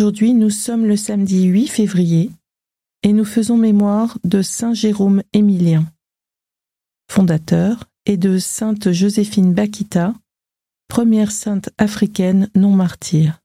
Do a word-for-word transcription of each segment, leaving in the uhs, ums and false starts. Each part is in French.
Aujourd'hui, nous sommes le samedi huit février et nous faisons mémoire de Saint Jérôme Émilien, fondateur, et de Sainte Joséphine Bakhita, première sainte africaine non martyre.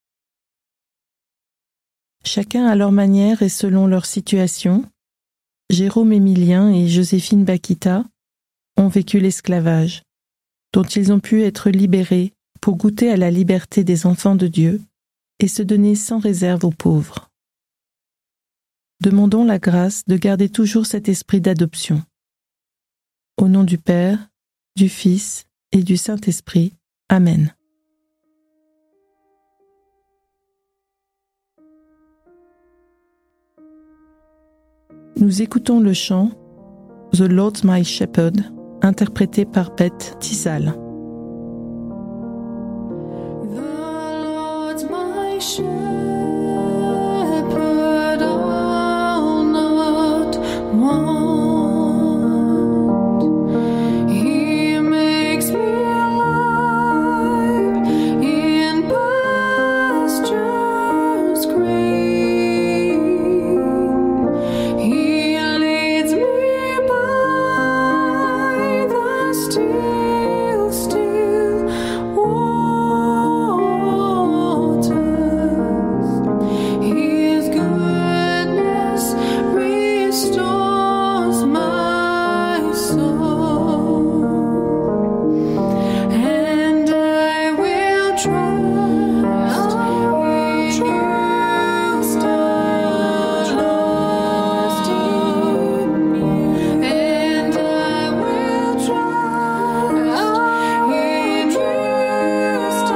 Chacun à leur manière et selon leur situation, Jérôme Émilien et Joséphine Bakhita ont vécu l'esclavage, dont ils ont pu être libérés pour goûter à la liberté des enfants de Dieu et se donner sans réserve aux pauvres. Demandons la grâce de garder toujours cet esprit d'adoption. Au nom du Père, du Fils et du Saint-Esprit. Amen. Nous écoutons le chant « The Lord's My Shepherd » interprété par Beth Tizal. Shepherd, I'll not want. He makes me alive in pastures green. He leads me by the still, still waters. His goodness restores my soul, and I will trust in you, trust in you, and I will trust in you, trust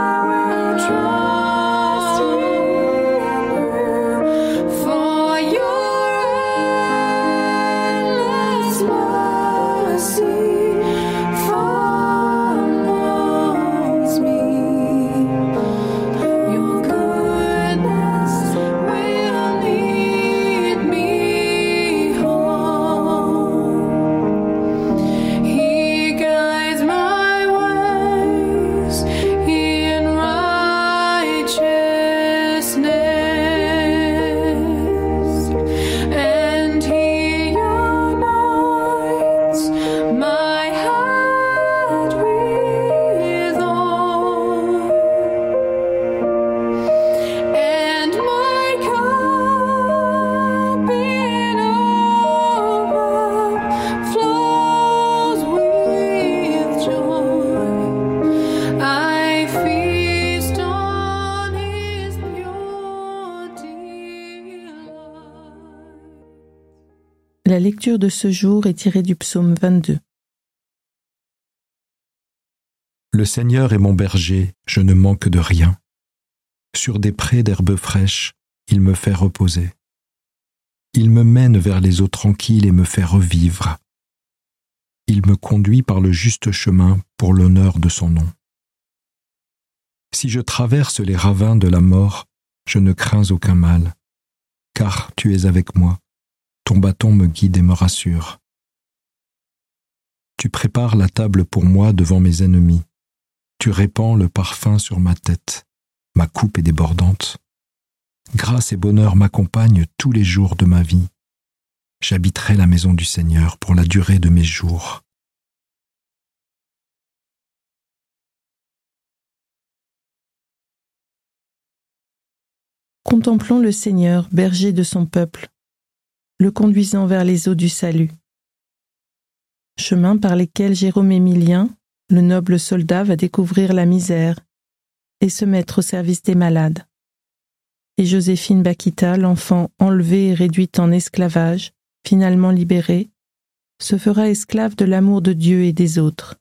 in you, for your endless mercy follows me. Your goodness will lead me home. He guides my ways in righteousness, and He anoints my head with oil, and my cup it overflows with joy. I feast on His pure delight. La lecture de ce jour est tirée du psaume vingt-deux. Le Seigneur est mon berger, je ne manque de rien. Sur des prés d'herbes fraîches, il me fait reposer. Il me mène vers les eaux tranquilles et me fait revivre. Il me conduit par le juste chemin pour l'honneur de son nom. Si je traverse les ravins de la mort, je ne crains aucun mal, car tu es avec moi. Ton bâton me guide et me rassure. Tu prépares la table pour moi devant mes ennemis. Tu répands le parfum sur ma tête. Ma coupe est débordante. Grâce et bonheur m'accompagnent tous les jours de ma vie. J'habiterai la maison du Seigneur pour la durée de mes jours. Contemplons le Seigneur, berger de son peuple, le conduisant vers les eaux du salut. Chemin par lesquels Jérôme Émilien, le noble soldat, va découvrir la misère et se mettre au service des malades. Et Joséphine Bakhita, l'enfant enlevé et réduite en esclavage, finalement libérée, se fera esclave de l'amour de Dieu et des autres.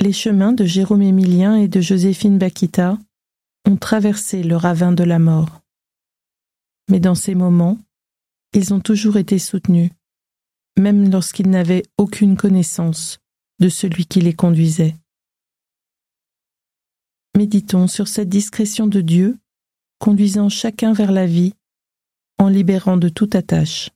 les chemins de Jérôme Émilien et de Joséphine Bakhita ont traversé le ravin de la mort. Mais dans ces moments, ils ont toujours été soutenus, même lorsqu'ils n'avaient aucune connaissance de celui qui les conduisait. Méditons sur cette discrétion de Dieu, conduisant chacun vers la vie, en libérant de toute attache.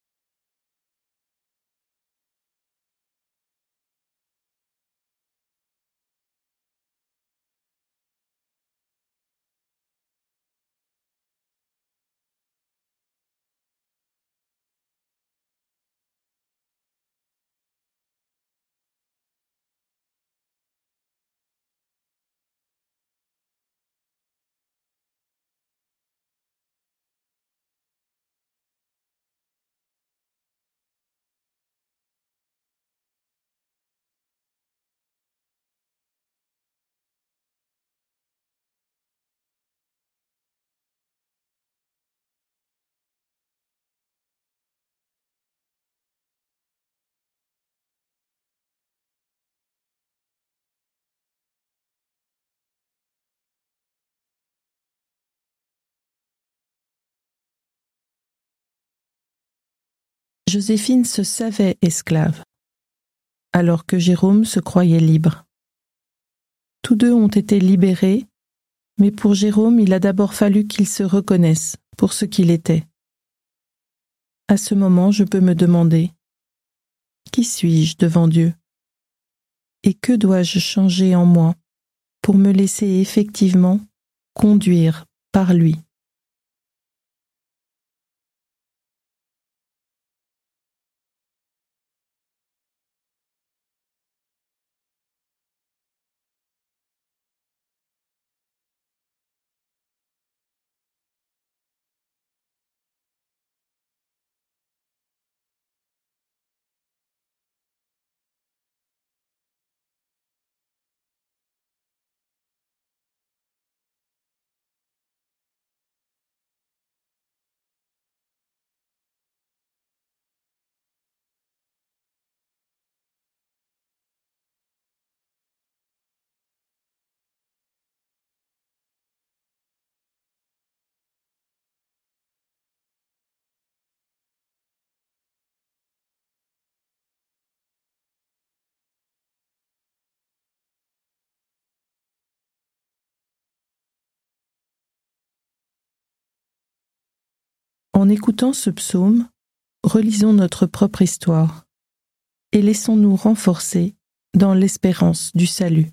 Joséphine se savait esclave, alors que Jérôme se croyait libre. Tous deux ont été libérés, mais pour Jérôme, il a d'abord fallu qu'il se reconnaisse pour ce qu'il était. À ce moment, je peux me demander, qui suis-je devant Dieu? Et que dois-je changer en moi pour me laisser effectivement conduire par lui? En écoutant ce psaume, relisons notre propre histoire et laissons-nous renforcer dans l'espérance du salut.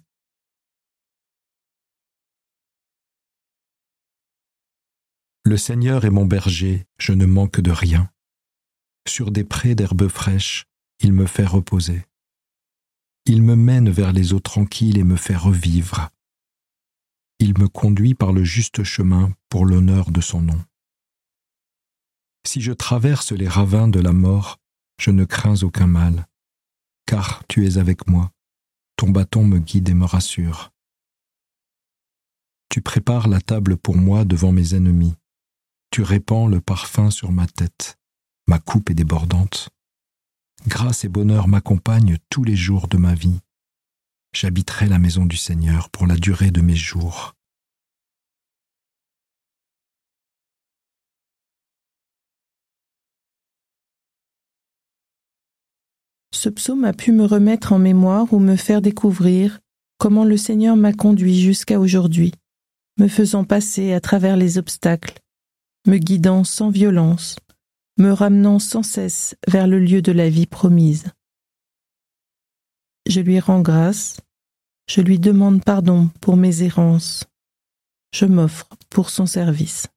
Le Seigneur est mon berger, je ne manque de rien. Sur des prés d'herbes fraîches, il me fait reposer. Il me mène vers les eaux tranquilles et me fait revivre. Il me conduit par le juste chemin pour l'honneur de son nom. Si je traverse les ravins de la mort, je ne crains aucun mal, car tu es avec moi, ton bâton me guide et me rassure. Tu prépares la table pour moi devant mes ennemis, tu répands le parfum sur ma tête, ma coupe est débordante. Grâce et bonheur m'accompagnent tous les jours de ma vie. J'habiterai la maison du Seigneur pour la durée de mes jours. Ce psaume a pu me remettre en mémoire ou me faire découvrir comment le Seigneur m'a conduit jusqu'à aujourd'hui, me faisant passer à travers les obstacles, me guidant sans violence, me ramenant sans cesse vers le lieu de la vie promise. Je lui rends grâce, je lui demande pardon pour mes errances, je m'offre pour son service.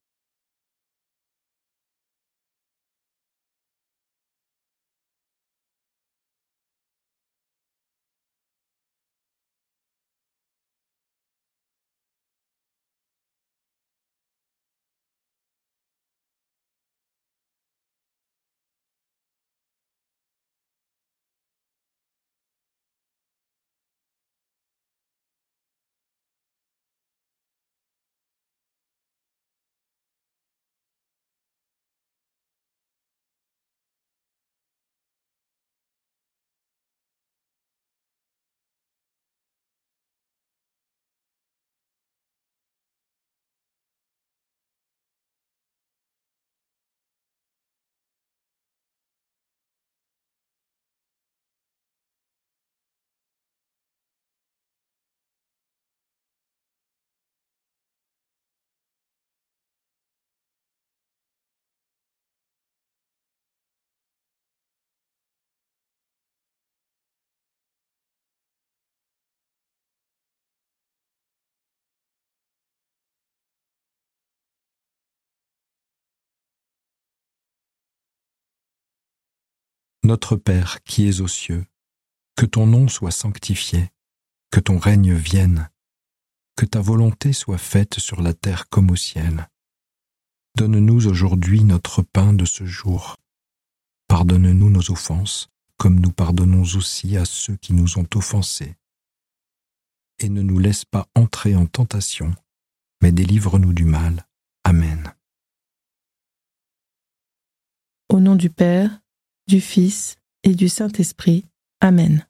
Notre Père qui es aux cieux, que ton nom soit sanctifié, que ton règne vienne, que ta volonté soit faite sur la terre comme au ciel. Donne-nous aujourd'hui notre pain de ce jour. Pardonne-nous nos offenses, comme nous pardonnons aussi à ceux qui nous ont offensés. Et ne nous laisse pas entrer en tentation, mais délivre-nous du mal. Amen. Au nom du Père, du Fils et du Saint-Esprit. Amen.